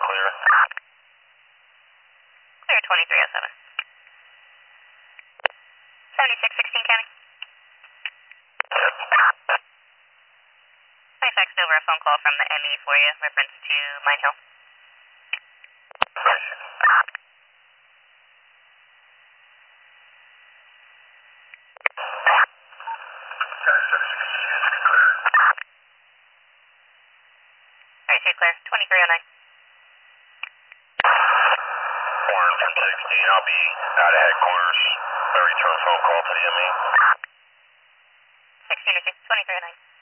clear. Clear 2307. 7616 County. Yep. I faxed over a phone call from the ME for you, reference to Mine Hill. Nice. Alright, so clear 2309. Warren from 16, I'll be out of headquarters. I return phone call to the ME. 16 2309.